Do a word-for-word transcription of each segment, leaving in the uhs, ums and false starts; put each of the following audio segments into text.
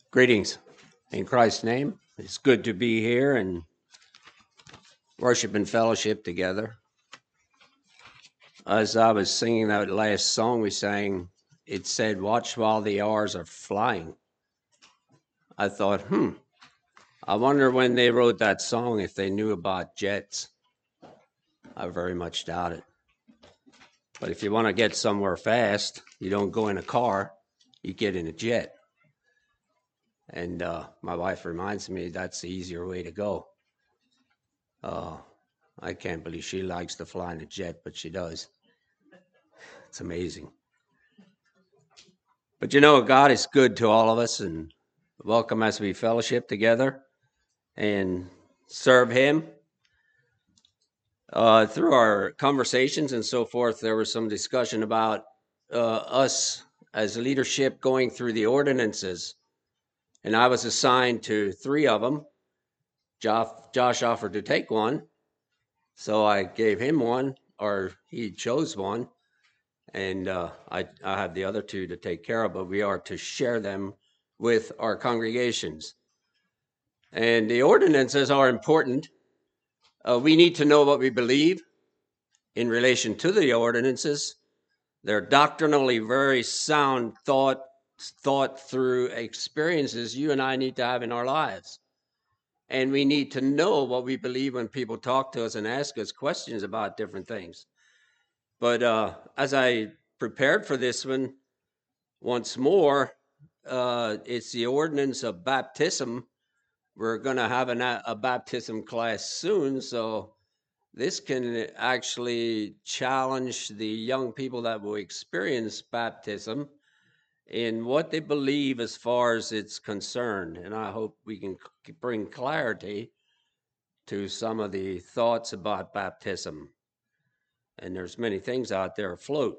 Greetings in Christ's name. It's good to be here and worship and fellowship together. As I was singing that last song we sang, it said, "Watch while the hours are flying." I thought, hmm, I wonder when they wrote that song if they knew about jets. I very much doubt it. But if you want to get somewhere fast, you don't go in a car, you get in a jet. And uh, my wife reminds me that's the easier way to go. Uh, I can't believe she likes to fly in a jet, but she does. It's amazing. But you know, God is good to all of us, and welcome as we fellowship together and serve Him. Uh, through our conversations and so forth, there was some discussion about uh, us as leadership going through the ordinances. And I was assigned to three of them. Josh, Josh offered to take one, so I gave him one, or he chose one. And uh, I, I have the other two to take care of, but we are to share them with our congregations. And the ordinances are important. Uh, we need to know what we believe in relation to the ordinances. They're doctrinally very sound thought, thought through experiences you and I need to have in our lives. And we need to know what we believe when people talk to us and ask us questions about different things. But uh, as I prepared for this one, once more, uh, it's the ordinance of baptism. We're going to have an, a baptism class soon, so this can actually challenge the young people that will experience baptism in what they believe as far as it's concerned. And I hope we can bring clarity to some of the thoughts about baptism. And there's many things out there afloat.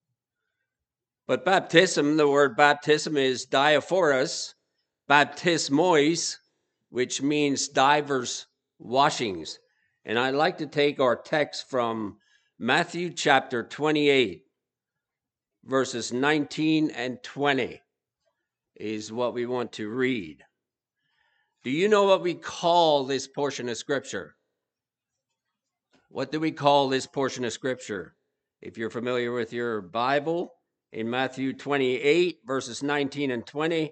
But baptism, the word baptism is diaphoros, baptismois, which means divers washings. And I'd like to take our text from Matthew chapter twenty-eight, verses nineteen and twenty is what we want to read. Do you know what we call this portion of Scripture? What do we call this portion of Scripture? If you're familiar with your Bible, in Matthew twenty-eight, verses nineteen and twenty,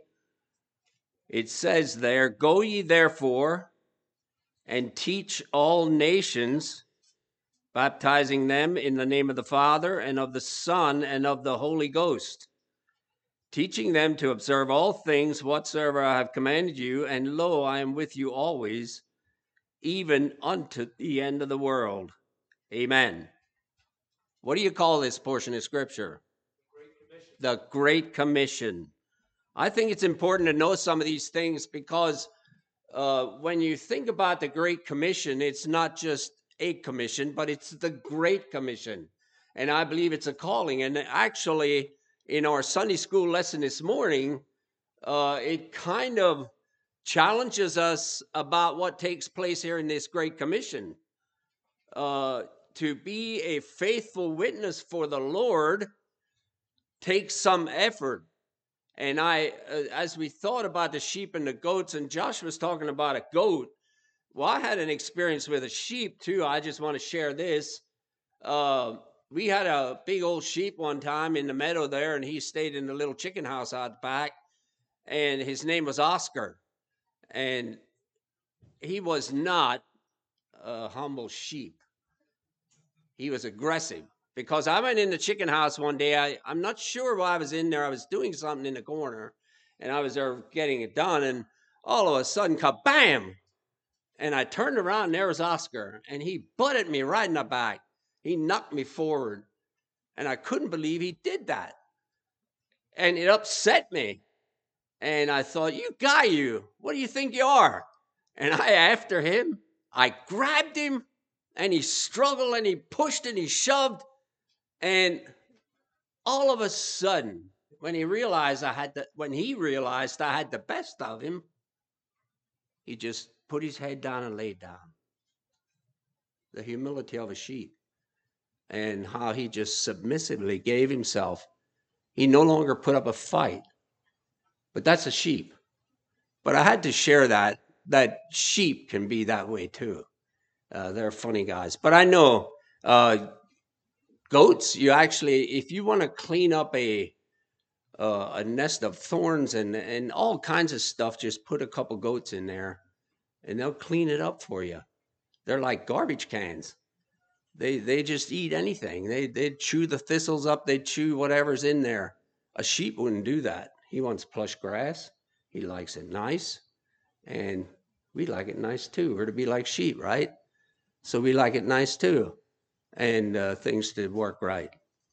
it says there, "Go ye therefore and teach all nations, baptizing them in the name of the Father and of the Son and of the Holy Ghost, teaching them to observe all things whatsoever I have commanded you, and lo, I am with you always, even unto the end of the world." Amen. What do you call this portion of Scripture? The Great Commission. I think it's important to know some of these things because uh, when you think about the Great Commission, it's not just a commission, but it's the Great Commission. And I believe it's a calling. And actually, in our Sunday school lesson this morning, uh, it kind of challenges us about what takes place here in this Great Commission. Uh, to be a faithful witness for the Lord takes some effort. And I, uh, as we thought about the sheep and the goats, and Josh was talking about a goat, well, I had an experience with a sheep too. I just want to share this. Uh, we had a big old sheep one time in the meadow there, and he stayed in the little chicken house out back, and his name was Oscar. And he was not a humble sheep. He was aggressive. Because I went in the chicken house one day. I, I'm not sure why I was in there. I was doing something in the corner, and I was there getting it done, and all of a sudden, kabam! And I turned around, and there was Oscar, and he butted me right in the back. He knocked me forward, and I couldn't believe he did that. And it upset me. And I thought, you guy, you, what do you think you are? And I, after him, I grabbed him, and he struggled, and he pushed, and he shoved. And all of a sudden, when he realized I had the, when he realized I had the best of him, he just put his head down and laid down. The humility of a sheep, and how he just submissively gave himself. He no longer put up a fight, but that's a sheep. But I had to share that, that sheep can be that way too. Uh, they're funny guys. But I know uh, goats, you actually, if you want to clean up a uh, a nest of thorns and, and all kinds of stuff, just put a couple goats in there and they'll clean it up for you. They're like garbage cans. They they just eat anything. They they chew the thistles up. They chew whatever's in there. A sheep wouldn't do that. He wants plush grass. He likes it nice, and we like it nice too. We're to be like sheep, right? So we like it nice too, and uh, things to work right.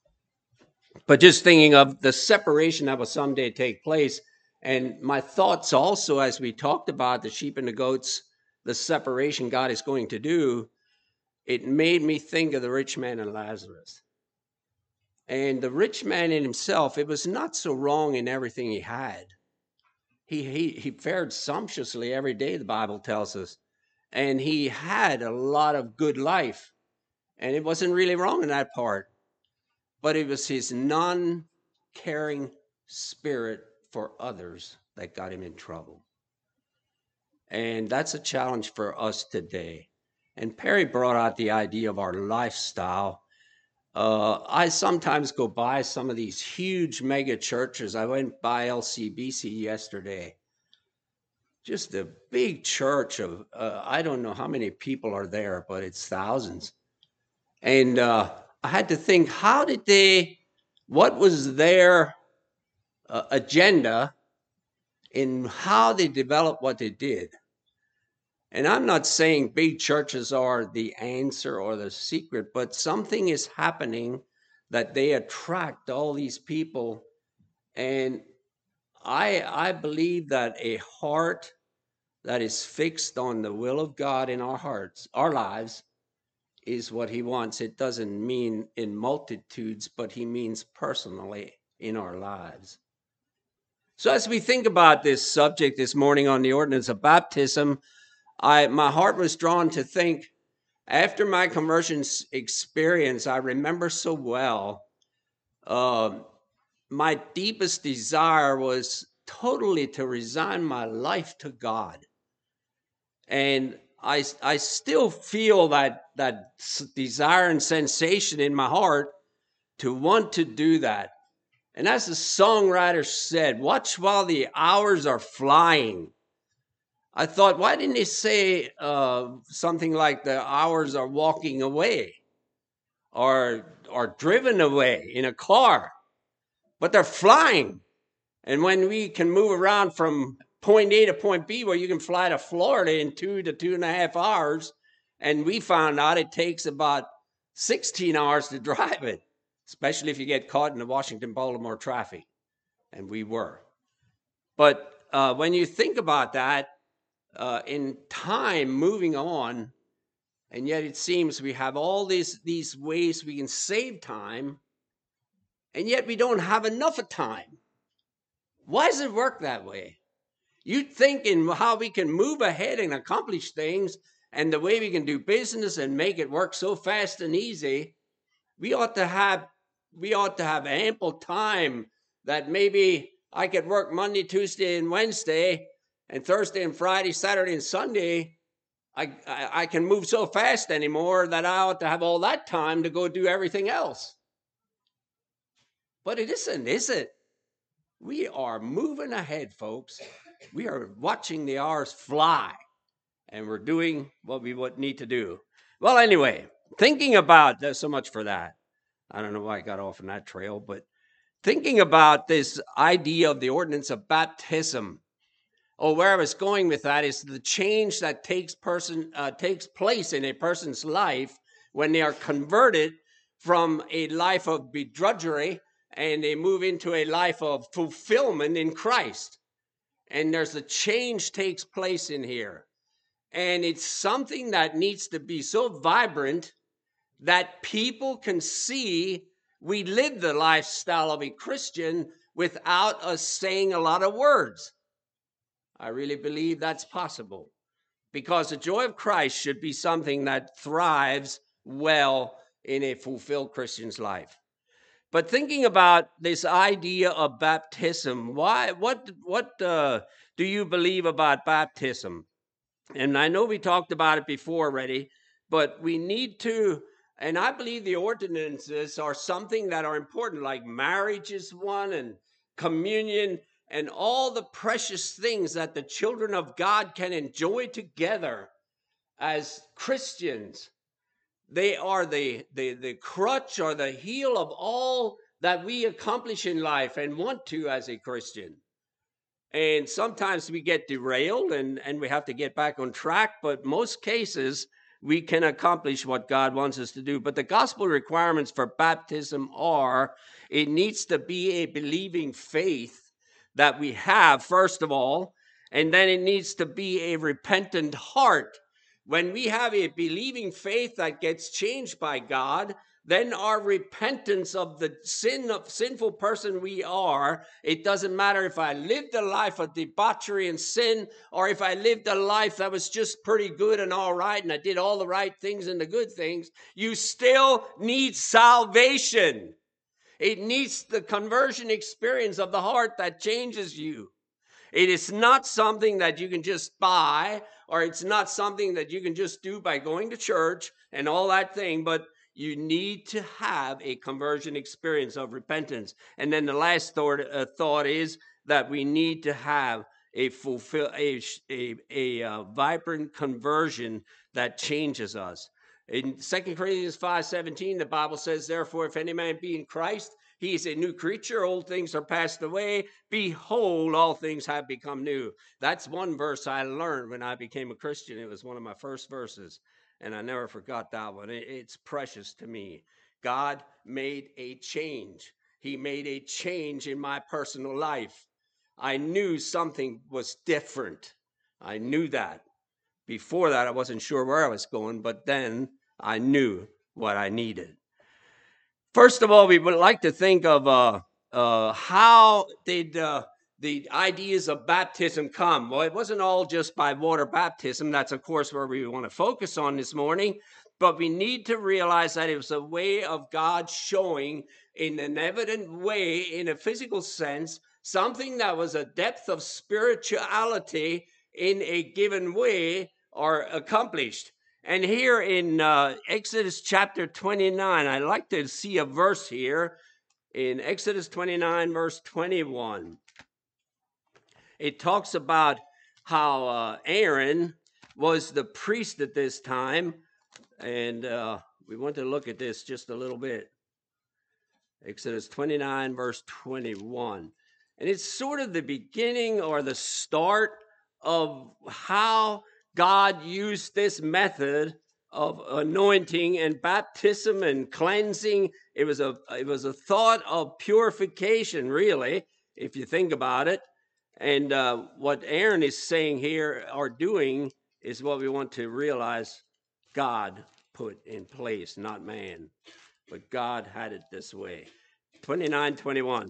But just thinking of the separation that will someday take place, and my thoughts also as we talked about the sheep and the goats, the separation God is going to do. It made me think of the rich man and Lazarus. And the rich man in himself, it was not so wrong in everything he had. He, he, he fared sumptuously every day, the Bible tells us. And he had a lot of good life. And it wasn't really wrong in that part. But it was his non-caring spirit for others that got him in trouble. And that's a challenge for us today. And Perry brought out the idea of our lifestyle. Uh, I sometimes go by some of these huge mega churches. I went by L C B C yesterday. Just a big church of, uh, I don't know how many people are there, but it's thousands. And uh, I had to think, how did they, what was their uh, agenda in how they developed what they did? And I'm not saying big churches are the answer or the secret, but something is happening that they attract all these people. And I I believe that a heart that is fixed on the will of God in our hearts, our lives, is what he wants. It doesn't mean in multitudes, but he means personally in our lives. So as we think about this subject this morning on the ordinance of baptism, I my heart was drawn to think, after my conversion experience, I remember so well, uh, my deepest desire was totally to resign my life to God. And I, I still feel that, that desire and sensation in my heart to want to do that. And as the songwriter said, watch while the hours are flying. I thought, why didn't he say uh, something like the hours are walking away or, or driven away in a car? But they're flying. And when we can move around from point A to point B, where you can fly to Florida in two to two and a half hours, and we found out it takes about sixteen hours to drive it, especially if you get caught in the Washington-Baltimore traffic. And we were. But uh, when you think about that, Uh, in time moving on, and yet it seems we have all these these ways we can save time, and yet we don't have enough of time. Why does it work that way? You'd think in how we can move ahead and accomplish things, and the way we can do business and make it work so fast and easy, we ought to have we ought to have ample time that maybe I could work Monday, Tuesday, and Wednesday, and Thursday and Friday, Saturday and Sunday. I, I, I can move so fast anymore that I ought to have all that time to go do everything else. But it isn't, is it? We are moving ahead, folks. We are watching the hours fly, and we're doing what we need to do. Well, anyway, thinking about, there's so much for that. I don't know why I got off on that trail, but thinking about this idea of the ordinance of baptism. Oh, where I was going with that is the change that takes person uh, takes place in a person's life when they are converted from a life of begrudgery and they move into a life of fulfillment in Christ. And there's a change takes place in here. And it's something that needs to be so vibrant that people can see we live the lifestyle of a Christian without us saying a lot of words. I really believe that's possible, because the joy of Christ should be something that thrives well in a fulfilled Christian's life. But thinking about this idea of baptism, why, what, what uh, do you believe about baptism? And I know we talked about it before already, but we need to, and I believe the ordinances are something that are important, like marriage is one, and communion, and all the precious things that the children of God can enjoy together as Christians. They are the, the, the crutch or the heel of all that we accomplish in life and want to as a Christian. And sometimes we get derailed and, and we have to get back on track. But most cases, we can accomplish what God wants us to do. But the gospel requirements for baptism are, it needs to be a believing faith that we have, first of all. And then it needs to be a repentant heart. When we have a believing faith that gets changed by God, then our repentance of the sin of sinful person we are, it doesn't matter if I lived a life of debauchery and sin, or if I lived a life that was just pretty good and all right, and I did all the right things and the good things, you still need salvation. It needs the conversion experience of the heart that changes you. It is not something that you can just buy, or it's not something that you can just do by going to church and all that thing, but you need to have a conversion experience of repentance. And then the last thought, uh, thought is that we need to have a fulfill a a, a uh, vibrant conversion that changes us. In Second Corinthians five seventeen, the Bible says, therefore, if any man be in Christ, he is a new creature. Old things are passed away. Behold, all things have become new. That's one verse I learned when I became a Christian. It was one of my first verses, and I never forgot that one. It's precious to me. God made a change. He made a change in my personal life. I knew something was different. I knew that. Before that, I wasn't sure where I was going, but then I knew what I needed. First of all, we would like to think of uh, uh, how did uh, the ideas of baptism come? Well, it wasn't all just by water baptism. That's, of course, where we want to focus on this morning. But we need to realize that it was a way of God showing in an evident way, in a physical sense, something that was a depth of spirituality in a given way or accomplished. And here in uh, Exodus chapter twenty-nine, I'd like to see a verse here in Exodus twenty-nine, verse twenty-one. It talks about how uh, Aaron was the priest at this time. And uh, we want to look at this just a little bit. Exodus twenty-nine, verse twenty-one. And it's sort of the beginning or the start of how God used this method of anointing and baptism and cleansing. It was a it was a thought of purification, really, if you think about it. And uh, what Aaron is saying here or doing is what we want to realize God put in place, not man. But God had it this way. twenty-nine twenty-one.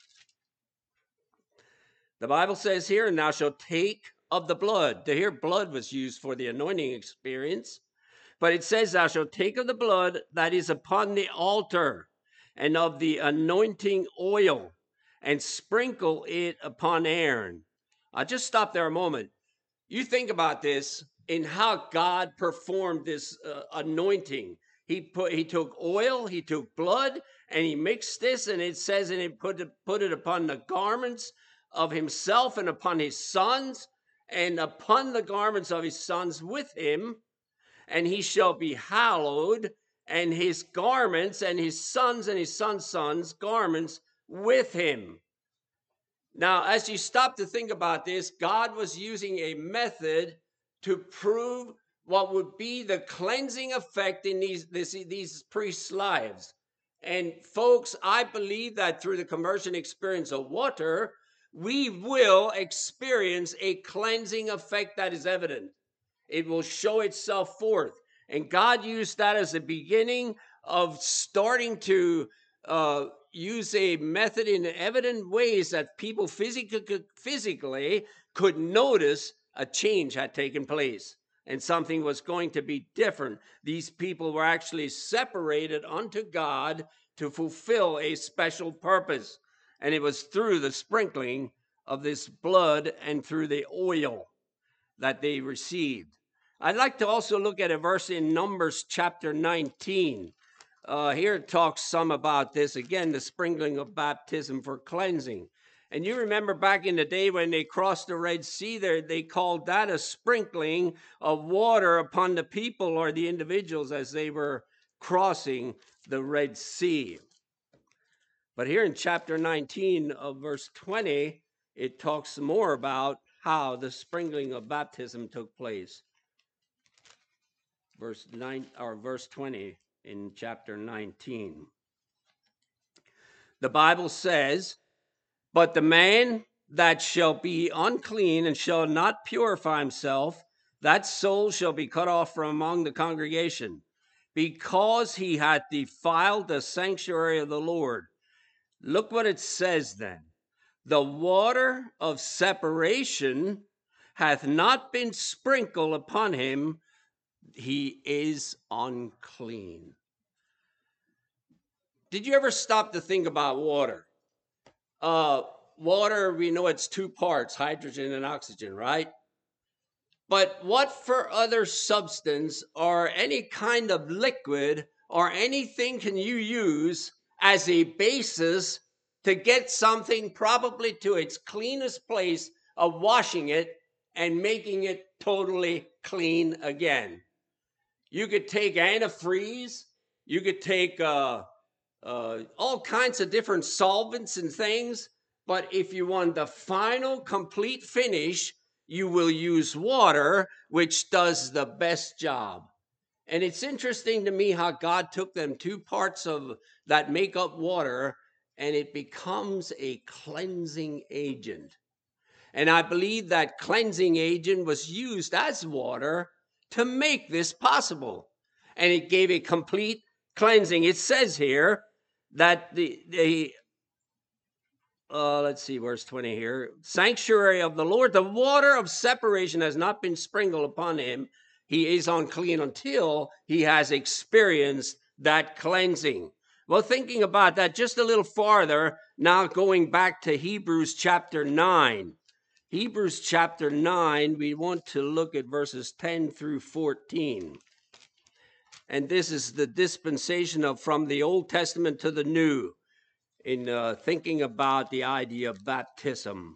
The Bible says here, and thou shalt take of the blood. To hear blood was used for the anointing experience. But it says, thou shalt take of the blood that is upon the altar and of the anointing oil and sprinkle it upon Aaron. I'll just stop there a moment. You think about this in how God performed this uh, anointing. He put, he took oil, he took blood, and he mixed this, and it says, and he put it, put it upon the garments of himself and upon his sons, and upon the garments of his sons with him, and he shall be hallowed, and his garments and his sons and his sons' sons' garments with him. Now, as you stop to think about this, God was using a method to prove what would be the cleansing effect in these, this, these priests' lives. And folks, I believe that through the conversion experience of water, we will experience a cleansing effect that is evident. It will show itself forth. And God used that as the beginning of starting to uh, use a method in evident ways that people physically, physically could notice a change had taken place and something was going to be different. These people were actually separated unto God to fulfill a special purpose. And it was through the sprinkling of this blood and through the oil that they received. I'd like to also look at a verse in Numbers chapter nineteen. Uh, here it talks some about this. Again, the sprinkling of baptism for cleansing. And you remember back in the day when they crossed the Red Sea there, they called that a sprinkling of water upon the people or the individuals as they were crossing the Red Sea. But here in chapter nineteen of verse twenty, it talks more about how the sprinkling of baptism took place. Verse nine or verse twenty in chapter nineteen. The Bible says, "But the man that shall be unclean and shall not purify himself, that soul shall be cut off from among the congregation, because he hath defiled the sanctuary of the Lord." Look what it says then. "The water of separation hath not been sprinkled upon him, he is unclean." Did you ever stop to think about water? Uh, water, we know it's two parts, hydrogen and oxygen, right? But what for other substance or any kind of liquid or anything can you use as a basis to get something probably to its cleanest place of washing it and making it totally clean again? You could take antifreeze, you could take uh, uh, all kinds of different solvents and things, but if you want the final complete finish, you will use water, which does the best job. And it's interesting to me how God took them two parts of that make up water, and it becomes a cleansing agent. And I believe that cleansing agent was used as water to make this possible. And it gave a complete cleansing. It says here that the, the uh, let's see, verse twenty here, "Sanctuary of the Lord, the water of separation has not been sprinkled upon him. He is unclean until he has experienced that cleansing." Well, thinking about that just a little farther, now going back to Hebrews chapter nine. Hebrews chapter nine, we want to look at verses ten through fourteen. And this is the dispensation of from the Old Testament to the New in uh, thinking about the idea of baptism.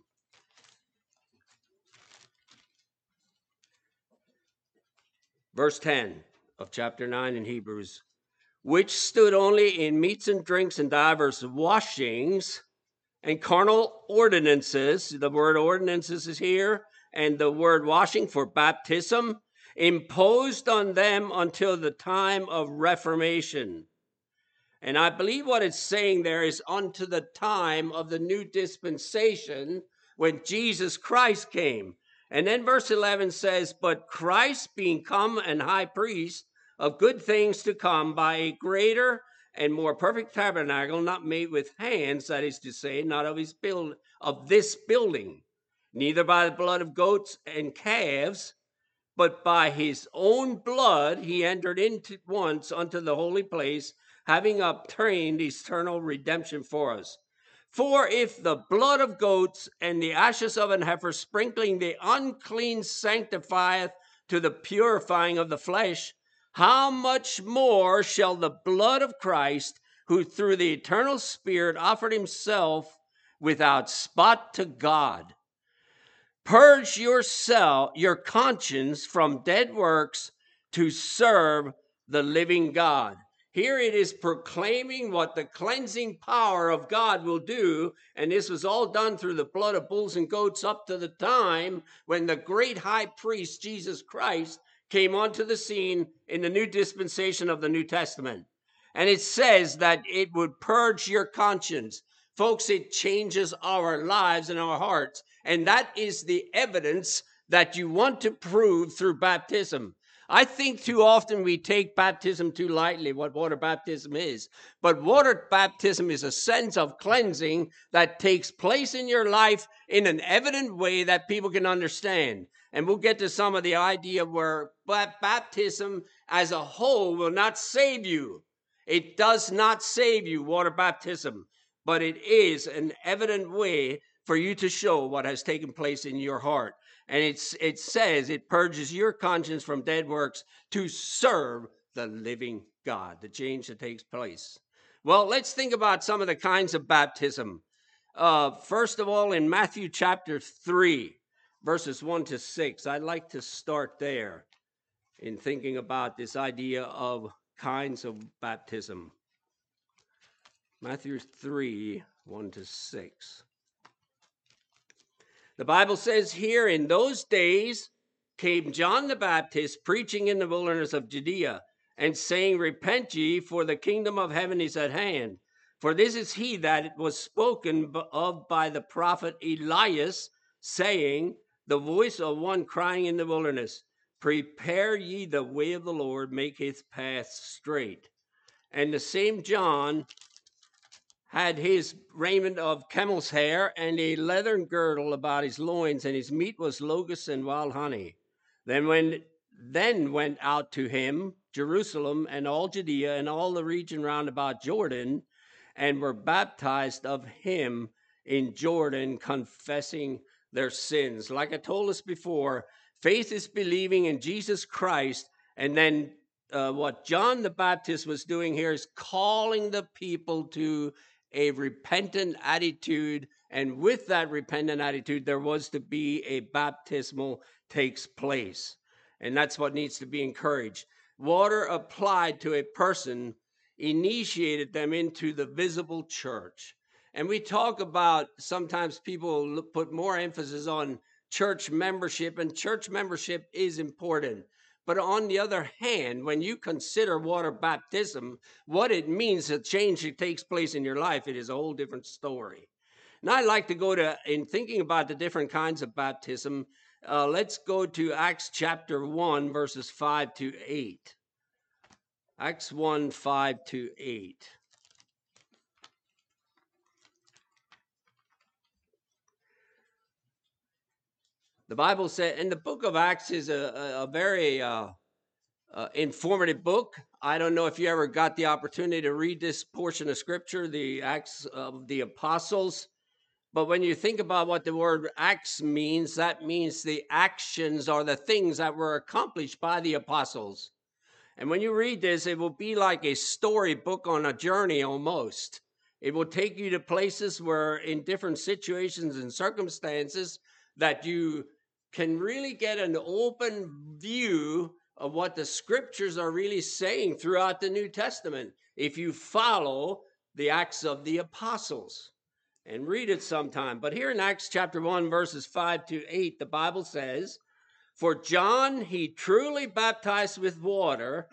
Verse ten of chapter nine in Hebrews, "Which stood only in meats and drinks and divers washings and carnal ordinances." The word ordinances is here, and the word washing for baptism, "imposed on them until the time of Reformation." And I believe what it's saying there is unto the time of the new dispensation when Jesus Christ came. And then verse eleven says, "But Christ being come an high priest of good things to come by a greater and more perfect tabernacle, not made with hands, that is to say, not of his build of this building, neither by the blood of goats and calves, but by his own blood he entered into once unto the holy place, having obtained eternal redemption for us. For if the blood of goats and the ashes of an heifer sprinkling the unclean sanctifieth to the purifying of the flesh, how much more shall the blood of Christ, who through the eternal Spirit offered himself without spot to God, purge yourself, your conscience from dead works to serve the living God." Here it is proclaiming what the cleansing power of God will do, and this was all done through the blood of bulls and goats up to the time when the great high priest, Jesus Christ, came onto the scene in the new dispensation of the New Testament. And it says that it would purge your conscience. Folks, it changes our lives and our hearts, and that is the evidence that you want to prove through baptism. I think too often we take baptism too lightly, what water baptism is. But water baptism is a sense of cleansing that takes place in your life in an evident way that people can understand. And we'll get to some of the idea where baptism as a whole will not save you. It does not save you, water baptism, but it is an evident way for you to show what has taken place in your heart. And it's, it says it purges your conscience from dead works to serve the living God, the change that takes place. Well, let's think about some of the kinds of baptism. Uh, first of all, in Matthew chapter three, verses one to six, I'd like to start there in thinking about this idea of kinds of baptism. Matthew three, one to six. The Bible says here, in those days came John the Baptist preaching in the wilderness of Judea and saying, repent ye, for the kingdom of heaven is at hand. For this is he that was spoken of by the prophet Elias, saying, the voice of one crying in the wilderness, prepare ye the way of the Lord, make his path straight. And the same John had his raiment of camel's hair and a leathern girdle about his loins, and his meat was locusts and wild honey. Then when then went out to him Jerusalem and all Judea and all the region round about Jordan, and were baptized of him in Jordan, confessing their sins. Like I told us before, faith is believing in Jesus Christ, and then uh, what John the Baptist was doing here is calling the people to a repentant attitude, and with that repentant attitude, there was to be a baptismal takes place, and that's what needs to be encouraged. Water applied to a person initiated them into the visible church. And we talk about, sometimes people put more emphasis on church membership, and church membership is important. But on the other hand, when you consider water baptism, what it means, the change that takes place in your life, it is a whole different story. Now I'd like to go to, in thinking about the different kinds of baptism, uh, let's go to Acts chapter one, verses five to eight. Acts one, five to eight. The Bible said, and the book of Acts is a, a, a very uh, uh, informative book. I don't know if you ever got the opportunity to read this portion of scripture, the Acts of the Apostles. But when you think about what the word Acts means, that means the actions or the things that were accomplished by the apostles. And when you read this, it will be like a storybook on a journey almost. It will take you to places where, in different situations and circumstances, that you can really get an open view of what the scriptures are really saying throughout the New Testament, if you follow the Acts of the Apostles and read it sometime. But here in Acts chapter one, verses five to eight, the Bible says, for John, he truly baptized with water,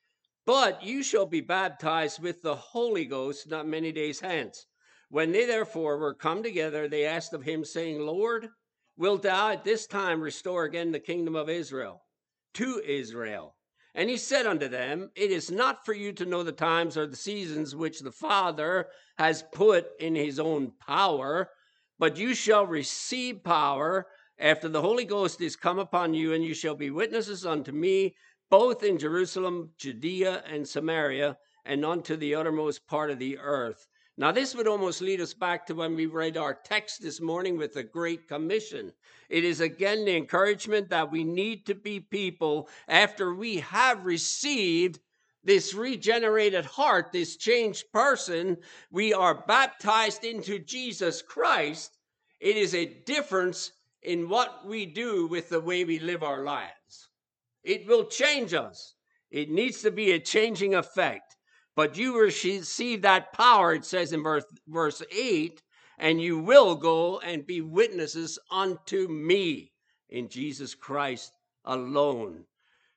but you shall be baptized with the Holy Ghost not many days hence. When they therefore were come together, they asked of him, saying, Lord, wilt thou at this time restore again the kingdom of Israel to Israel? And he said unto them, it is not for you to know the times or the seasons which the Father has put in his own power, but you shall receive power after the Holy Ghost is come upon you, and you shall be witnesses unto me, both in Jerusalem, Judea, and Samaria, and unto the uttermost part of the earth. Now, this would almost lead us back to when we read our text this morning with the Great Commission. It is again the encouragement that we need to be people, after we have received this regenerated heart, this changed person, we are baptized into Jesus Christ. It is a difference in what we do with the way we live our lives. It will change us. It needs to be a changing effect. But you receive that power, it says in verse, verse eight, and you will go and be witnesses unto me in Jesus Christ alone.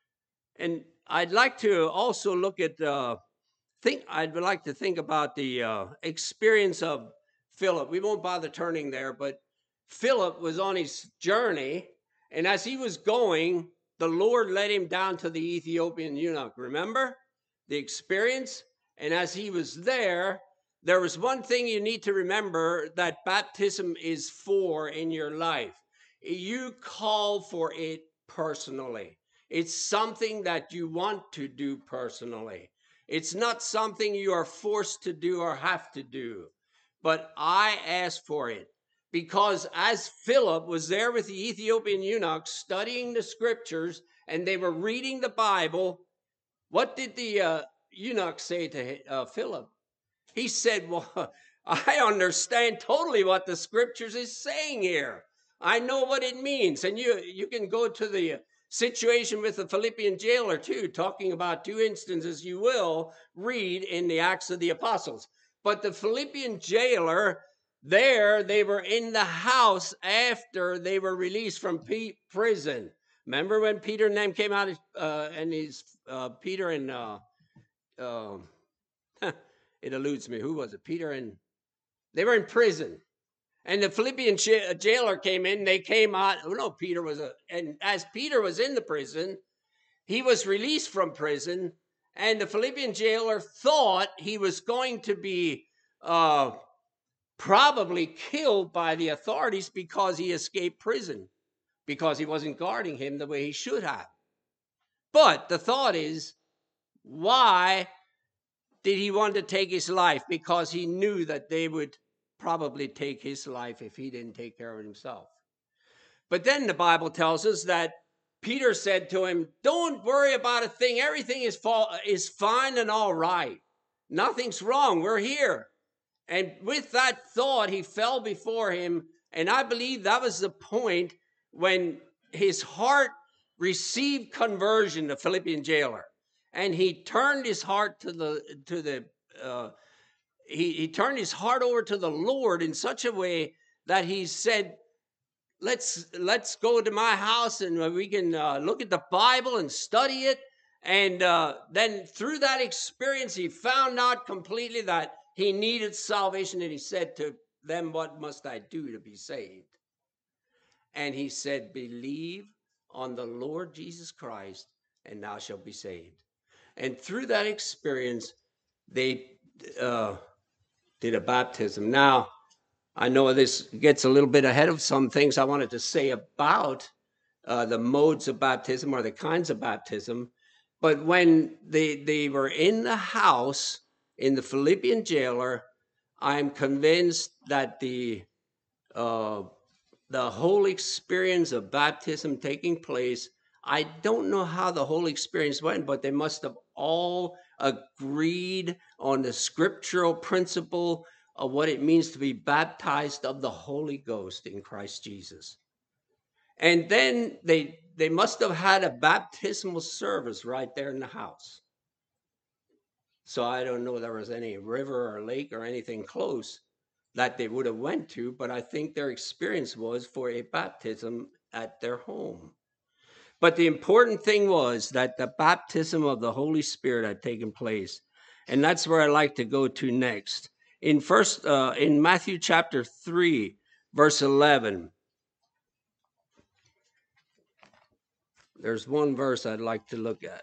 And I'd like to also look at, uh, think, I'd like to think about the uh, experience of Philip. We won't bother turning there, but Philip was on his journey, and as he was going, the Lord led him down to the Ethiopian eunuch. Remember the experience? And as he was there, there was one thing you need to remember that baptism is for in your life. You call for it personally. It's something that you want to do personally. It's not something you are forced to do or have to do, but I asked for it. Because as Philip was there with the Ethiopian eunuch studying the scriptures and they were reading the Bible, what did the uh, eunuch say to uh, Philip? He said, well, I understand totally what the scriptures is saying here. I know what it means. And you, you can go to the situation with the Philippian jailer too, talking about two instances you will read in the Acts of the Apostles. But the Philippian jailer, there they were in the house after they were released from P- prison. Remember when Peter and them came out, uh, and he's uh, Peter and uh, uh, it eludes me. Who was it? Peter and they were in prison. And the Philippian jailer came in. They came out. Oh no, Peter was a. And as Peter was in the prison, he was released from prison. And the Philippian jailer thought he was going to be uh, probably killed by the authorities because he escaped prison, because he wasn't guarding him the way he should have. But the thought is, why did he want to take his life? Because he knew that they would probably take his life if he didn't take care of himself. But then the Bible tells us that Peter said to him, don't worry about a thing. Everything is, fall, is fine and all right. Nothing's wrong. We're here. And with that thought, he fell before him. And I believe that was the point when his heart received conversion, the Philippian jailer. And he turned his heart to the, to the, uh, he, he turned his heart over to the Lord in such a way that he said, let's, let's go to my house and we can uh, look at the Bible and study it. And uh, then through that experience, he found out completely that he needed salvation. And he said to them, what must I do to be saved? And he said, believe on the Lord Jesus Christ and thou shalt be saved. And through that experience, they uh, did a baptism. Now, I know this gets a little bit ahead of some things I wanted to say about uh, the modes of baptism or the kinds of baptism. But when they, they were in the house, in the Philippian jailer, I'm convinced that the uh, the whole experience of baptism taking place, I don't know how the whole experience went, but they must have all agreed on the scriptural principle of what it means to be baptized of the Holy Ghost in Christ Jesus. And then they they must have had a baptismal service right there in the house. So I don't know if there was any river or lake or anything close that they would have went to, but I think their experience was for a baptism at their home. But the important thing was that the baptism of the Holy Spirit had taken place. And that's where I'd like to go to next. In first, uh, in Matthew chapter three, verse eleven, there's one verse I'd like to look at.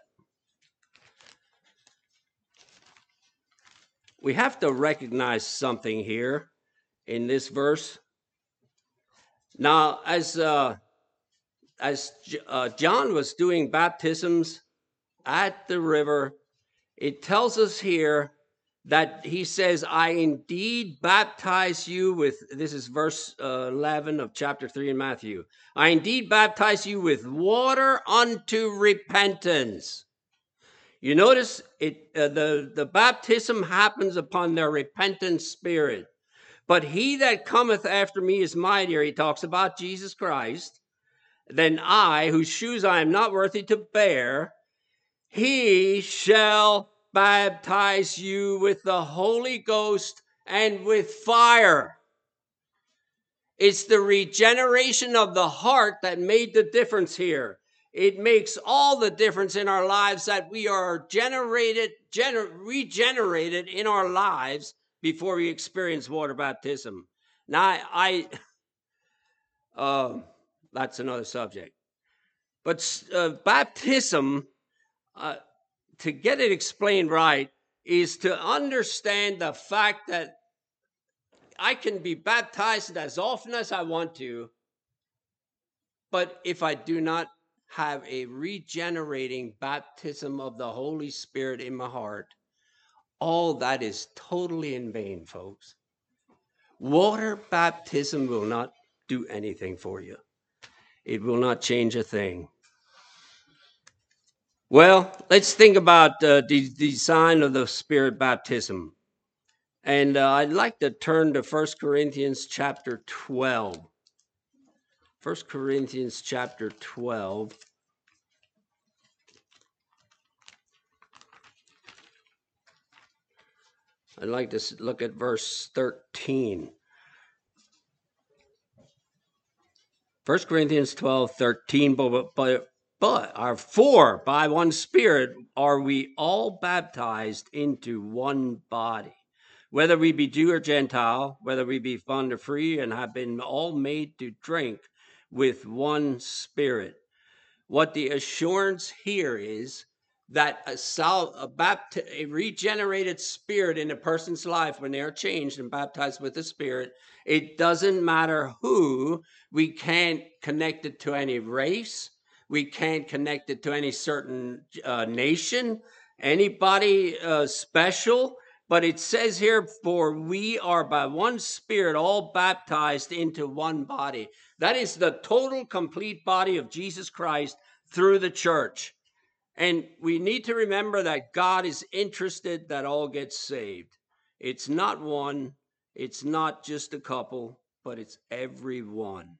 We have to recognize something here in this verse. Now, as uh, as uh, John was doing baptisms at the river, it tells us here that he says, I indeed baptize you with, this is verse uh, eleven of chapter three in Matthew. I indeed baptize you with water unto repentance. You notice it. Uh, the, the baptism happens upon their repentant spirit. But he that cometh after me is mightier, he talks about Jesus Christ, than I, whose shoes I am not worthy to bear. He shall baptize you with the Holy Ghost and with fire. It's the regeneration of the heart that made the difference here. It makes all the difference in our lives that we are generated, gener- regenerated in our lives before we experience water baptism. Now, I, I uh, that's another subject. But uh, baptism, uh, to get it explained right, is to understand the fact that I can be baptized as often as I want to, but if I do not have a regenerating baptism of the Holy Spirit in my heart, all that is totally in vain, folks. Water baptism will not do anything for you. It will not change a thing. Well, let's think about uh, the design of the Spirit baptism. And uh, I'd like to turn to First Corinthians chapter twelve. First Corinthians chapter twelve. I'd like to look at verse thirteen. First Corinthians twelve, thirteen, but, but, but are for by one Spirit are we all baptized into one body, whether we be Jew or Gentile, whether we be bond or free, and have been all made to drink with one Spirit. What the assurance here is that a, sal- a, bapti- a regenerated spirit in a person's life, when they are changed and baptized with the Spirit, it doesn't matter who. We can't connect it to any race. We can't connect it to any certain uh, nation, anybody uh, special. But it says here, for we are by one Spirit all baptized into one body. That is the total, complete body of Jesus Christ through the church. And we need to remember that God is interested that all get saved. It's not one, it's not just a couple, but it's everyone.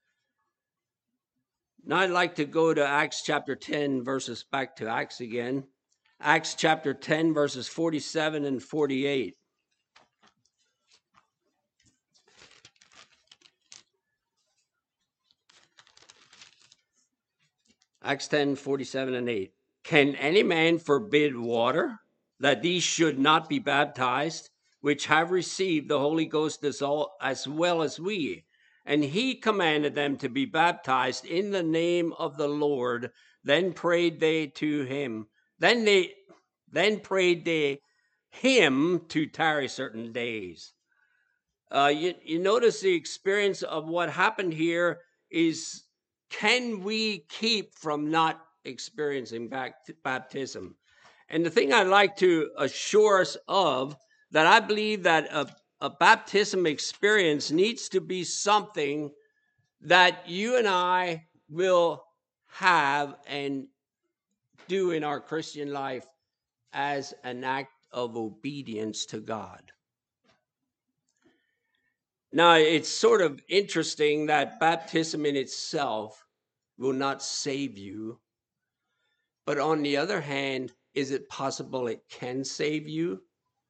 Now I'd like to go to Acts chapter ten, verses back to Acts again. Acts chapter ten, verses forty-seven and forty-eight. Acts ten, forty-seven and eight. Can any man forbid water, that these should not be baptized, which have received the Holy Ghost as, all, as well as we? And he commanded them to be baptized in the name of the Lord. Then prayed they to him. Then they then prayed they him to tarry certain days. Uh, you, you notice the experience of what happened here is, can we keep from not experiencing baptism? And the thing I'd like to assure us of, that I believe that a, a baptism experience needs to be something that you and I will have and do in our Christian life as an act of obedience to God. Now, it's sort of interesting that baptism in itself will not save you. But on the other hand, is it possible it can save you?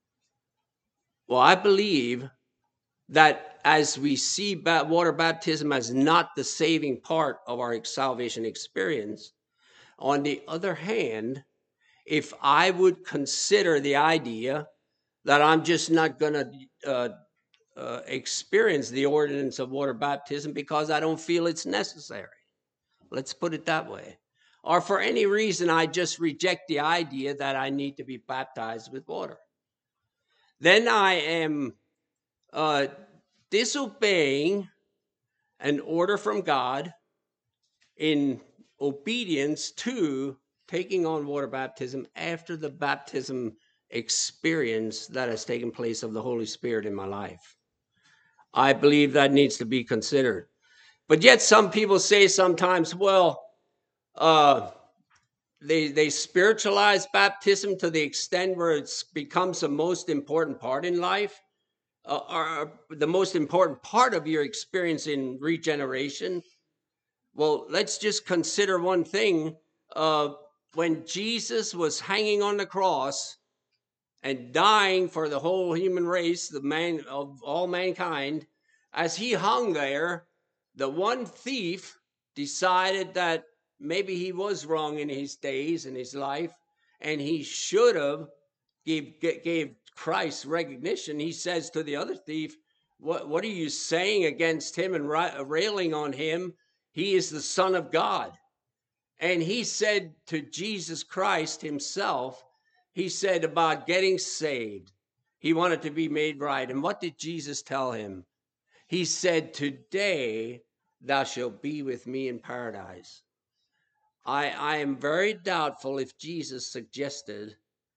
Well, I believe that as we see water baptism as not the saving part of our salvation experience, on the other hand, if I would consider the idea that I'm just not going to uh, uh, experience the ordinance of water baptism because I don't feel it's necessary, let's put it that way, or for any reason I just reject the idea that I need to be baptized with water, then I am uh, disobeying an order from God in obedience to taking on water baptism after the baptism experience that has taken place of the Holy Spirit in my life. I believe that needs to be considered. But yet some people say sometimes, well, uh, they, they spiritualize baptism to the extent where it becomes the most important part in life, uh, or the most important part of your experience in regeneration. Well, let's just consider one thing. Uh, when Jesus was hanging on the cross and dying for the whole human race, the man of all mankind, as he hung there, the one thief decided that maybe he was wrong in his days, in his life, and he should have gave, gave Christ recognition. He says to the other thief, what, what are you saying against him and railing on him? He is the Son of God. And he said to Jesus Christ himself, he said about getting saved, he wanted to be made right. And what did Jesus tell him? He said, today thou shalt be with me in paradise. I, I am very doubtful if Jesus suggested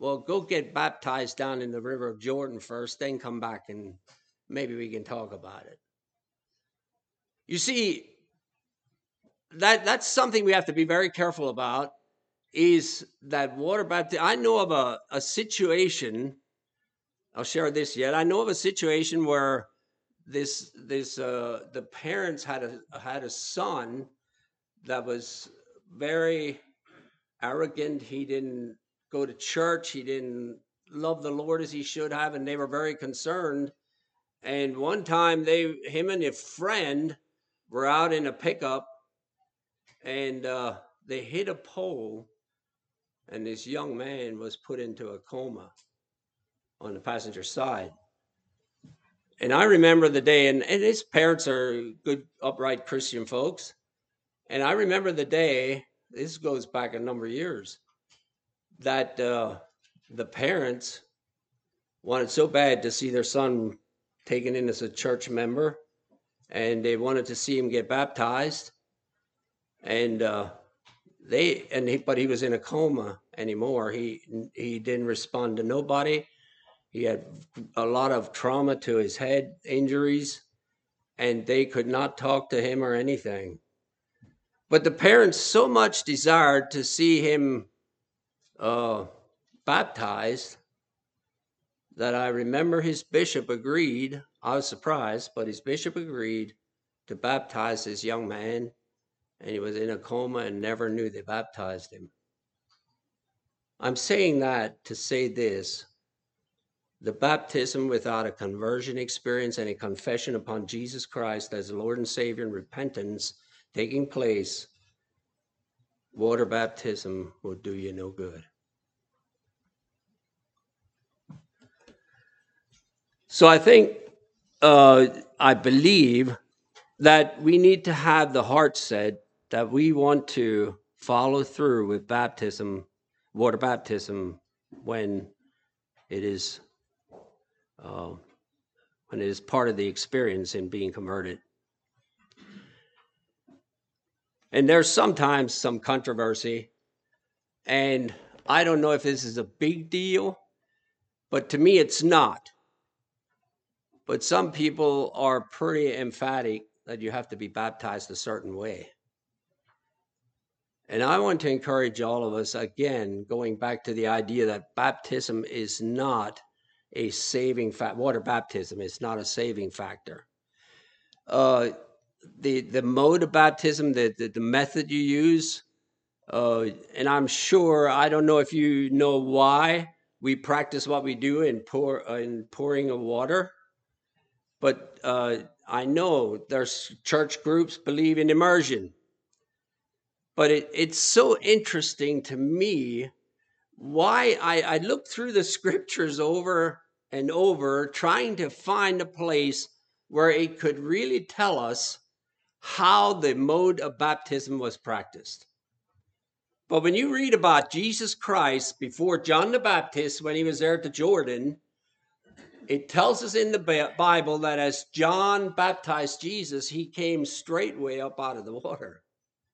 well, go get baptized down in the river of Jordan first, then come back and maybe we can talk about it. You see, that that's something we have to be very careful about, is that water baptism. I know of a, a situation, I'll share this yet. I know of a situation where this this uh, the parents had a had a son that was very arrogant. He didn't go to church. He didn't love the Lord as he should have, and they were very concerned. And one time, they, him and a friend were out in a pickup, and uh, they hit a pole, and this young man was put into a coma on the passenger side. And I remember the day, and, and his parents are good, upright Christian folks. And I remember the day, this goes back a number of years, that uh, the parents wanted so bad to see their son taken in as a church member, and they wanted to see him get baptized. And uh, they and he, but he was in a coma anymore. He he didn't respond to nobody. He had a lot of trauma to his head injuries, and they could not talk to him or anything. But the parents so much desired to see him uh, baptized that I remember his bishop agreed. I was surprised, but his bishop agreed to baptize this young man, and he was in a coma and never knew they baptized him. I'm saying that to say this: the baptism without a conversion experience and a confession upon Jesus Christ as the Lord and Savior and repentance taking place, water baptism will do you no good. So I think, uh, I believe that we need to have the heart set that we want to follow through with baptism, water baptism, when it is uh, when it is part of the experience in being converted. And there's sometimes some controversy, and I don't know if this is a big deal, but to me it's not. But some people are pretty emphatic that you have to be baptized a certain way. And I want to encourage all of us, again, going back to the idea that baptism is not a saving factor. Water baptism is not a saving factor. Uh, the the mode of baptism, the, the, the method you use, uh, and I'm sure, I don't know if you know why we practice what we do in, pour, uh, in pouring of water, but uh, I know there's church groups believe in immersion. But it, it's so interesting to me why I, I look through the scriptures over and over, trying to find a place where it could really tell us how the mode of baptism was practiced. But when you read about Jesus Christ before John the Baptist, when he was there at the Jordan, it tells us in the Bible that as John baptized Jesus, he came straightway up out of the water.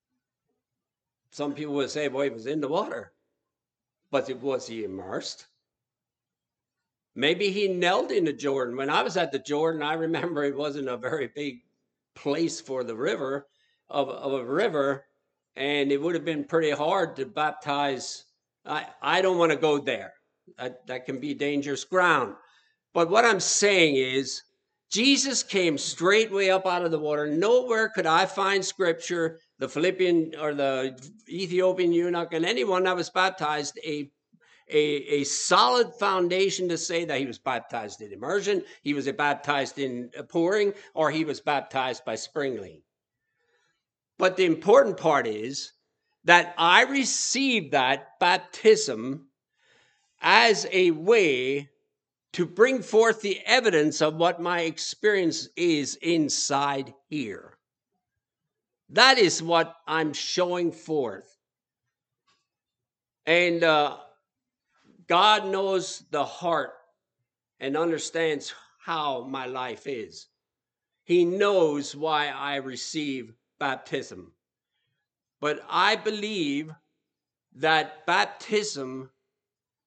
Some people would say, well, he was in the water. But was he immersed? Maybe he knelt in the Jordan. When I was at the Jordan, I remember it wasn't a very big place for the river, of, of a river, and it would have been pretty hard to baptize. I, I don't want to go there. That, that can be dangerous ground. But what I'm saying is, Jesus came straightway up out of the water. Nowhere could I find scripture, the Philippian or the Ethiopian eunuch and anyone that was baptized, a, a, a solid foundation to say that he was baptized in immersion, he was baptized in pouring, or he was baptized by sprinkling. But the important part is that I received that baptism as a way to bring forth the evidence of what my experience is inside here. That is what I'm showing forth. And uh, God knows the heart and understands how my life is. He knows why I receive baptism. But I believe that baptism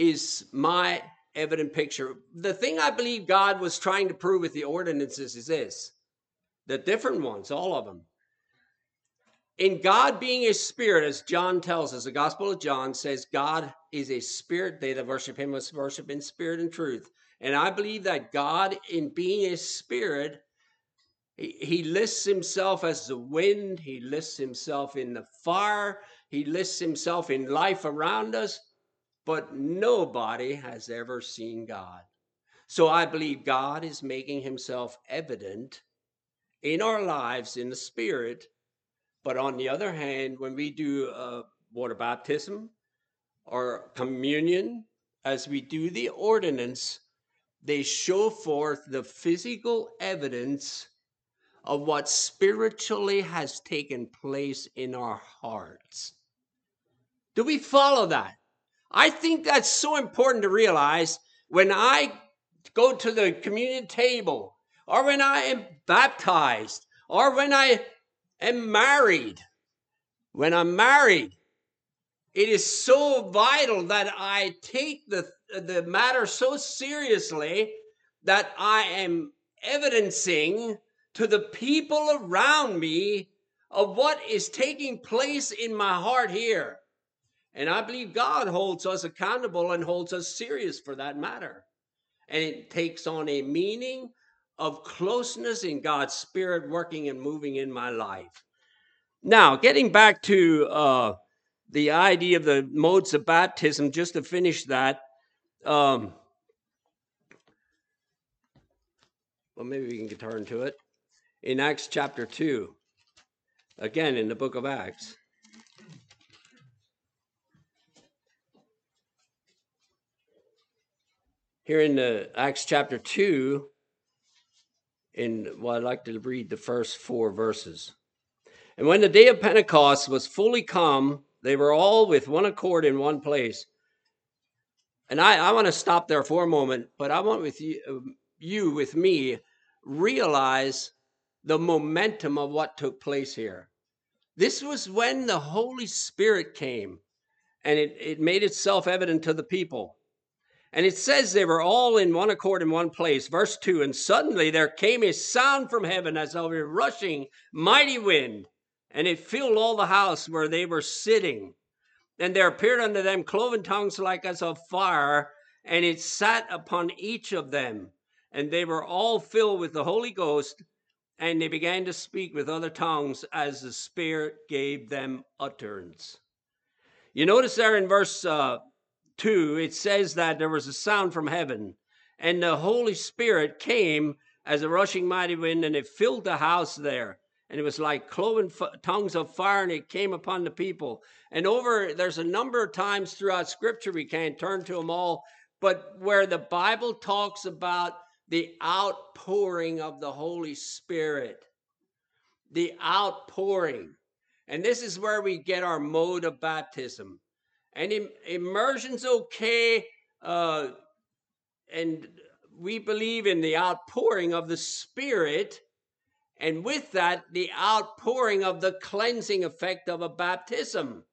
is my evident picture. The thing I believe God was trying to prove with the ordinances is this, the different ones, all of them. In God being a spirit, as John tells us, the Gospel of John says God is a spirit. They that worship him must worship in spirit and truth. And I believe that God, in being a spirit, he, he lists himself as the wind. He lists himself in the fire. He lists himself in life around us. But nobody has ever seen God. So I believe God is making himself evident in our lives in the spirit. But on the other hand, when we do uh, water baptism or communion, as we do the ordinance, they show forth the physical evidence of what spiritually has taken place in our hearts. Do we follow that? I think that's so important to realize when I go to the communion table, or when I am baptized, or when I am married. When I'm married, it is so vital that I take the, the matter so seriously that I am evidencing to the people around me of what is taking place in my heart here. And I believe God holds us accountable and holds us serious for that matter. And it takes on a meaning of closeness in God's Spirit working and moving in my life. Now, getting back to uh, the idea of the modes of baptism, just to finish that, um, well, maybe we can turn to it. In Acts chapter two, again in the book of Acts. Here in the Acts chapter two, in well, I'd like to read the first four verses. And when the day of Pentecost was fully come, they were all with one accord in one place. And I, I want to stop there for a moment, but I want with you, you with me, realize the momentum of what took place here. This was when the Holy Spirit came, and it, it made itself evident to the people. And it says they were all in one accord in one place. Verse two, and suddenly there came a sound from heaven as of a rushing mighty wind, and it filled all the house where they were sitting. And there appeared unto them cloven tongues like as of fire, and it sat upon each of them. And they were all filled with the Holy Ghost, and they began to speak with other tongues as the Spirit gave them utterance. You notice there in verse uh, two, it says that there was a sound from heaven, and the Holy Spirit came as a rushing mighty wind, and it filled the house there. And it was like cloven f- tongues of fire, and it came upon the people. And over, there's a number of times throughout Scripture, we can't turn to them all, but where the Bible talks about the outpouring of the Holy Spirit. The outpouring. And this is where we get our mode of baptism. And im- immersion's okay, uh, and we believe in the outpouring of the Spirit, and with that, the outpouring of the cleansing effect of a baptism.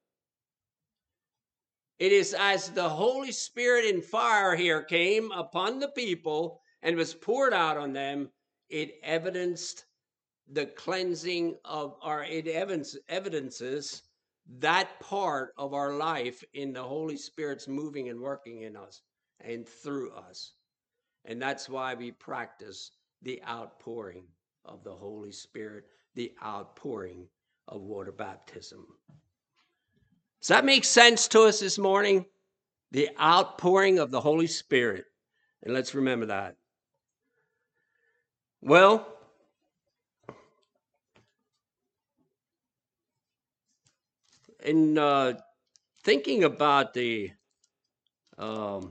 It is as the Holy Spirit in fire here came upon the people and was poured out on them, it evidenced the cleansing of our, it evidences that part of our life in the Holy Spirit's moving and working in us and through us. And that's why we practice the outpouring of the Holy Spirit, the outpouring of water baptism. Does that make sense to us this morning? The outpouring of the Holy Spirit. And let's remember that. Well, in uh, thinking about the um,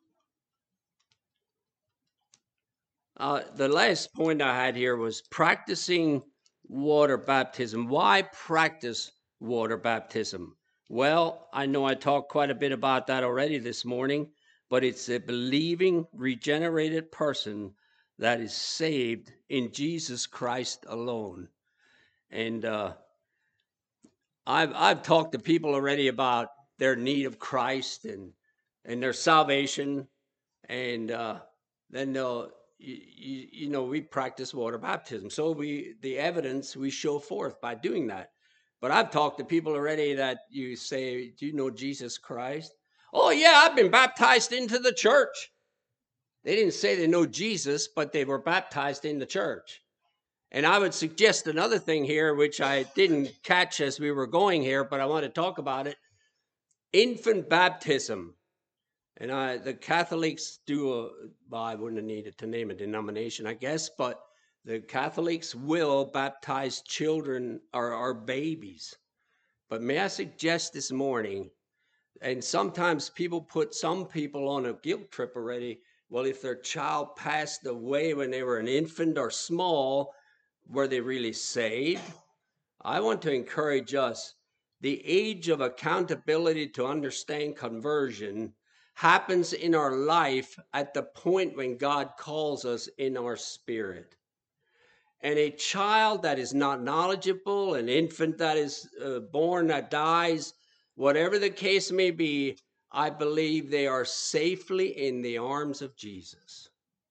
uh, the last point I had here was practicing water baptism. Why practice water baptism? Well, I know I talked quite a bit about that already this morning, but it's a believing, regenerated person that is saved in Jesus Christ alone. And uh, I've I've talked to people already about their need of Christ and and their salvation, and uh, then they'll, you, you, you know, we practice water baptism. So we, the evidence we show forth by doing that. But I've talked to people already that you say, do you know Jesus Christ? Oh, yeah, I've been baptized into the church. They didn't say they know Jesus, but they were baptized in the church. And I would suggest another thing here, which I didn't catch as we were going here, but I want to talk about it. Infant baptism. And I, the Catholics do, a, well, I wouldn't have needed to name a denomination, I guess, but the Catholics will baptize children or, or babies. But may I suggest this morning, and sometimes people put some people on a guilt trip already. Well, if their child passed away when they were an infant or small, were they really saved? I want to encourage us. The age of accountability to understand conversion happens in our life at the point when God calls us in our spirit. And a child that is not knowledgeable, an infant that is uh, born that dies, whatever the case may be, I believe they are safely in the arms of Jesus.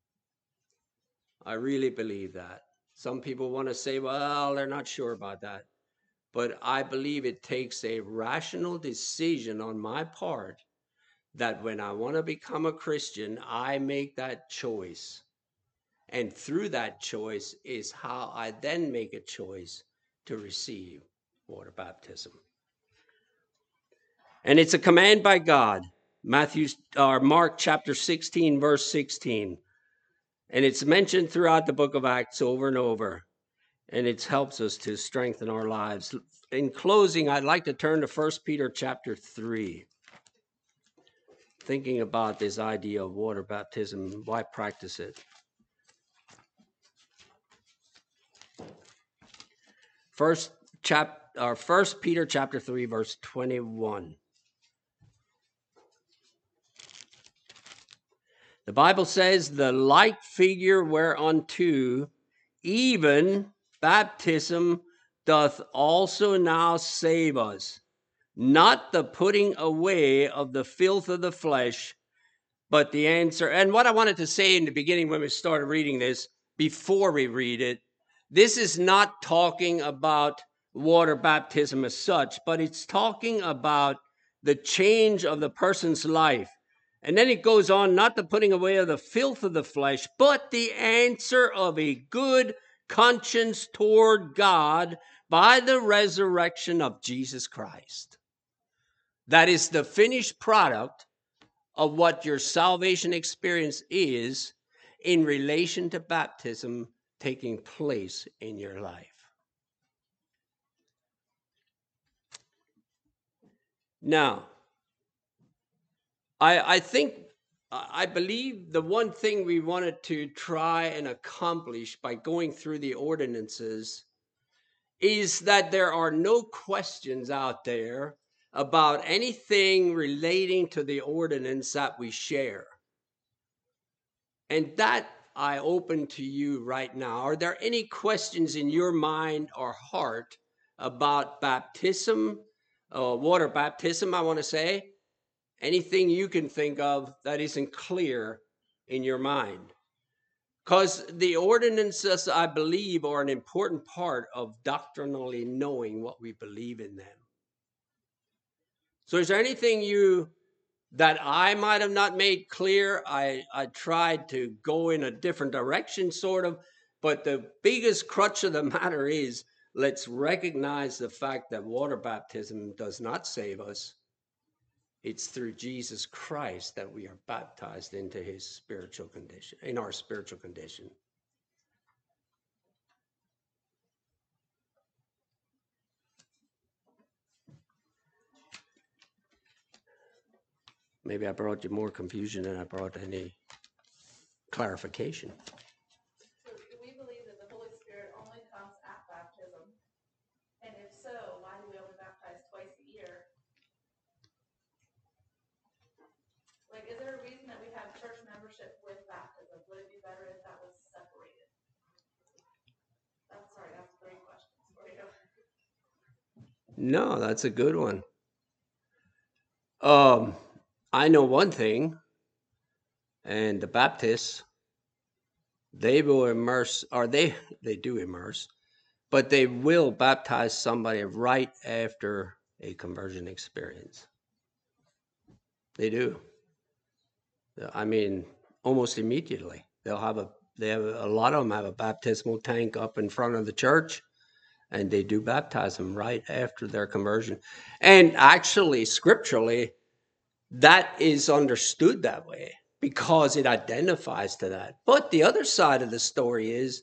I really believe that. Some people want to say, well, they're not sure about that. But I believe it takes a rational decision on my part that when I want to become a Christian, I make that choice. And through that choice is how I then make a choice to receive water baptism. And it's a command by God. Matthew or Mark chapter sixteen, verse sixteen. And it's mentioned throughout the book of Acts over and over. And it helps us to strengthen our lives. In closing, I'd like to turn to First Peter chapter three. Thinking about this idea of water baptism, why practice it? First chap or First Peter chapter three, verse twenty-one. The Bible says, the like figure whereunto even baptism doth also now save us, not the putting away of the filth of the flesh, but the answer. And what I wanted to say in the beginning when we started reading this, before we read it, this is not talking about water baptism as such, but it's talking about the change of the person's life. And then it goes on, not the putting away of the filth of the flesh, but the answer of a good conscience toward God by the resurrection of Jesus Christ. That is the finished product of what your salvation experience is in relation to baptism taking place in your life. Now, I, I think, I believe the one thing we wanted to try and accomplish by going through the ordinances is that there are no questions out there about anything relating to the ordinance that we share. And that I open to you right now. Are there any questions in your mind or heart about baptism, uh, water baptism, I want to say? Anything you can think of that isn't clear in your mind? Because the ordinances, I believe, are an important part of doctrinally knowing what we believe in them. So is there anything you that I might have not made clear? I, I tried to go in a different direction, sort of. But the biggest crutch of the matter is, let's recognize the fact that water baptism does not save us. It's through Jesus Christ that we are baptized into his spiritual condition, in our spiritual condition. Maybe I brought you more confusion than I brought any clarification. So do we believe that the Holy Spirit only comes at baptism? And if so, why do we only baptize twice a year? Like, is there a reason that we have church membership with baptism? Would it be better if that was separated? I'm sorry, that's three questions for you. No, that's a good one. Um, I know one thing, and the Baptists, they will immerse, or they, they do immerse, but they will baptize somebody right after a conversion experience. They do. I mean, almost immediately. They'll have a, they have a, a lot of them have a baptismal tank up in front of the church, and they do baptize them right after their conversion. And actually, scripturally, that is understood that way because it identifies to that. But the other side of the story is,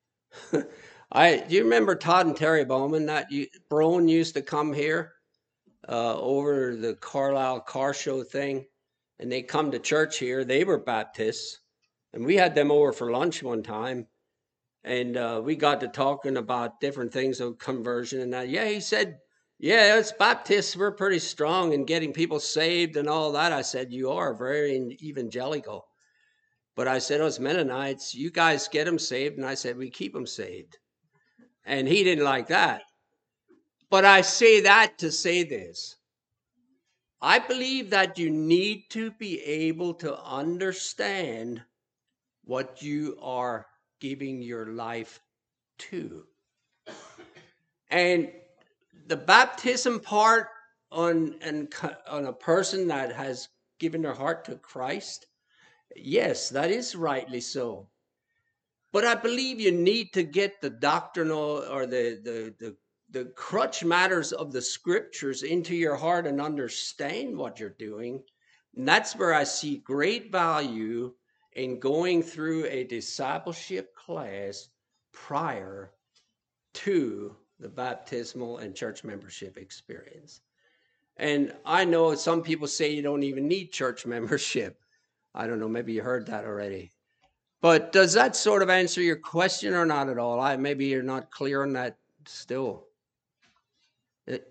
I do you remember Todd and Terry Bowman? That you, Broen used to come here uh, over the Carlisle Car Show thing, and they come to church here. They were Baptists, and we had them over for lunch one time, and uh, we got to talking about different things of conversion and that. Yeah, he said, yeah, it's Baptists. We're pretty strong in getting people saved and all that. I said, you are very evangelical. But I said, us Mennonites, you guys get them saved. And I said, we keep them saved. And he didn't like that. But I say that to say this. I believe that you need to be able to understand what you are giving your life to. And the baptism part on, and on a person that has given their heart to Christ, yes, that is rightly so. But I believe you need to get the doctrinal or the, the, the, the crutch matters of the scriptures into your heart and understand what you're doing. And that's where I see great value in going through a discipleship class prior to the baptismal and church membership experience. And I know some people say you don't even need church membership. I don't know, maybe you heard that already. But does that sort of answer your question or not at all? I maybe you're not clear on that still. It,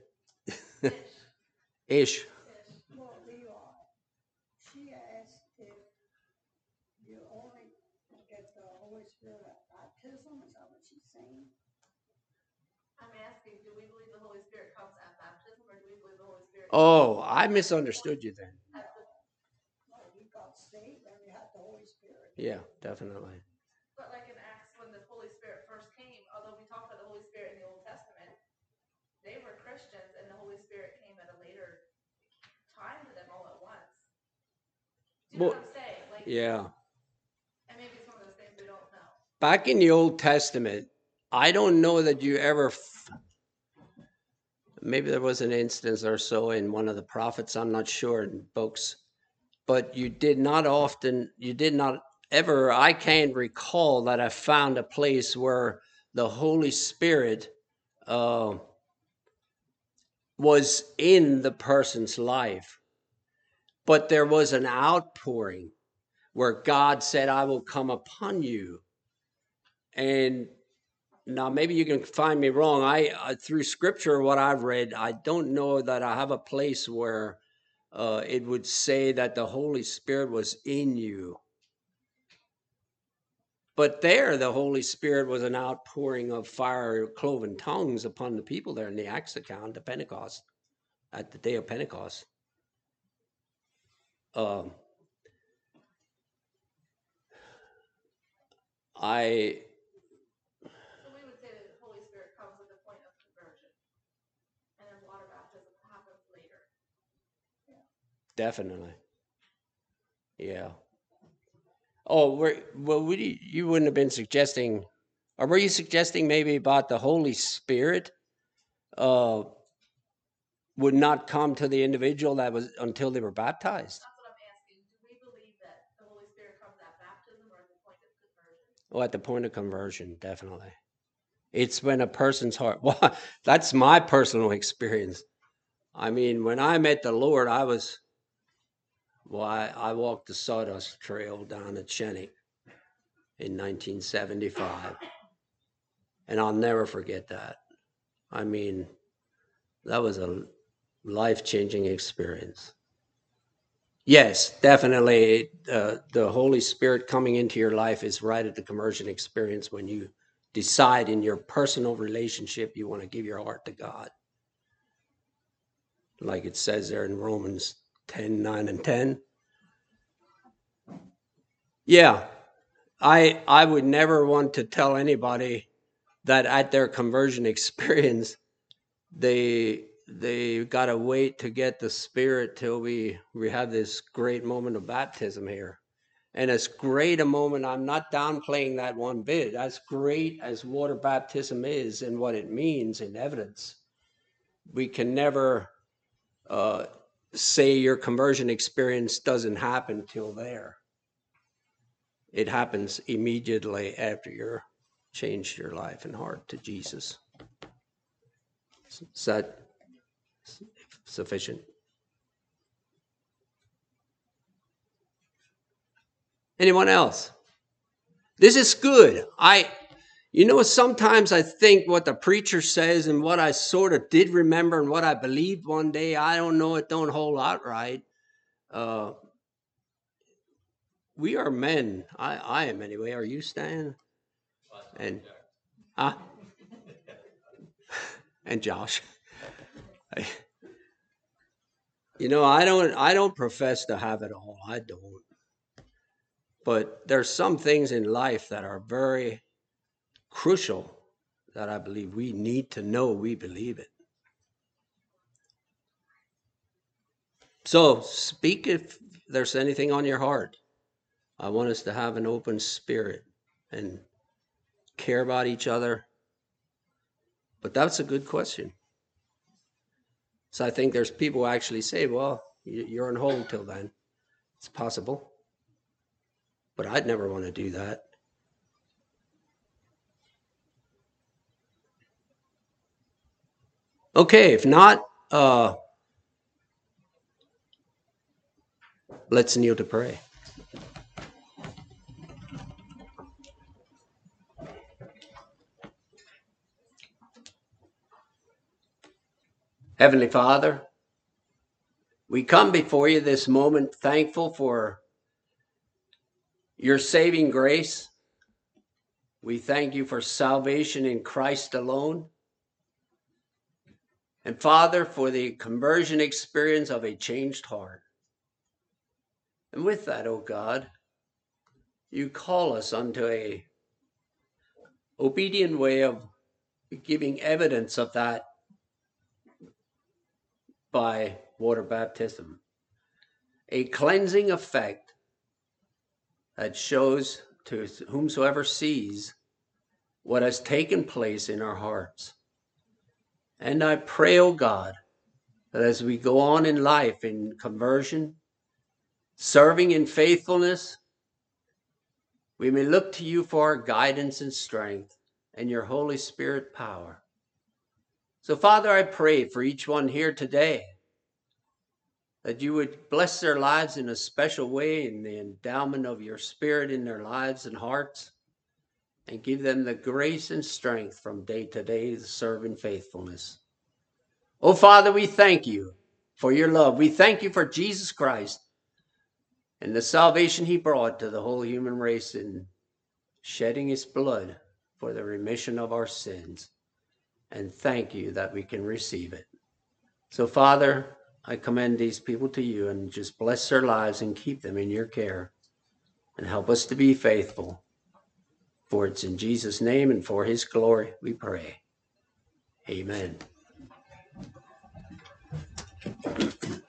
ish. Well, Levi, she asked if you only get the Holy Spirit at baptism. Is that what she's saying? I'm asking, do we believe the Holy Spirit comes at baptism, or do we believe the Holy Spirit? Oh, I misunderstood you then. At the, Well, you got saved and you had the Holy Spirit. Yeah, definitely. but like in Acts, when the Holy Spirit first came, although we talked about the Holy Spirit in the Old Testament, they were Christians, and the Holy Spirit came at a later time to them all at once. Do you Well, know what I'm saying? Like, yeah. and maybe it's one of those things we don't know. Back in the Old Testament, I don't know that you ever, f- maybe there was an instance or so in one of the prophets, I'm not sure, in books, but you did not often, you did not ever, I can't recall that I found a place where the Holy Spirit uh, was in the person's life. But there was an outpouring where God said, I will come upon you. And now maybe you can find me wrong. I uh, through scripture, what I've read, I don't know that I have a place where uh, it would say that the Holy Spirit was in you. But there, the Holy Spirit was an outpouring of fire, cloven tongues upon the people there in the Acts account, the Pentecost, at the day of Pentecost. Um, I So we would say that the Holy Spirit comes at the point of conversion, and then water baptism happens later. definitely, yeah. Oh, were, well, would you, you wouldn't have been suggesting, or were you suggesting maybe about the Holy Spirit uh, would not come to the individual that was until they were baptized? That's what I'm asking. Do we believe that the Holy Spirit comes at baptism or at the point of conversion? Oh, at the point of conversion, definitely. It's when a person's heart, well, that's my personal experience. I mean, when I met the Lord, I was, well, I, I walked the Sawdust Trail down at Shennick in nineteen seventy-five. And I'll never forget that. I mean, that was a life-changing experience. Yes, definitely. Uh, the Holy Spirit coming into your life is right at the conversion experience when you decide in your personal relationship you want to give your heart to God. Like it says there in Romans ten, nine, and ten. Yeah, I I would never want to tell anybody that at their conversion experience, they they gotta wait to get the Spirit till we we have this great moment of baptism here. And as great a moment, I'm not downplaying that one bit. As great as water baptism is and what it means in evidence, we can never uh, say your conversion experience doesn't happen till there. It happens immediately after you're changed your life and heart to Jesus. Is that sufficient? Anyone else? This is good. I, you know, sometimes I think what the preacher says and what I sort of did remember and what I believed one day, I don't know, it don't hold out right. Uh, we are men. I, I am anyway. Are you, Stan? And, huh? And Josh. I, you know, I don't, I don't profess to have it all. I don't. But there's some things in life that are very crucial that I believe we need to know we believe it. So speak if there's anything on your heart. I want us to have an open spirit and care about each other. But that's a good question. So I think there's people who actually say, well, you're on hold till then. It's possible. But I'd never want to do that. Okay, if not, uh, let's kneel to pray. Heavenly Father, we come before you this moment thankful for your saving grace. We thank you for salvation in Christ alone. And Father, for the conversion experience of a changed heart. And with that, O God, you call us unto a obedient way of giving evidence of that by water baptism. A cleansing effect that shows to whomsoever sees what has taken place in our hearts. And I pray, O God, that as we go on in life in conversion, serving in faithfulness, we may look to you for our guidance and strength and your Holy Spirit power. So, Father, I pray for each one here today that you would bless their lives in a special way in the endowment of your Spirit in their lives and hearts, and give them the grace and strength from day to day to serve in faithfulness. Oh, Father, we thank you for your love. We thank you for Jesus Christ and the salvation he brought to the whole human race in shedding his blood for the remission of our sins. And thank you that we can receive it. So, Father, I commend these people to you and just bless their lives and keep them in your care and help us to be faithful. For it's in Jesus' name and for his glory we pray. Amen.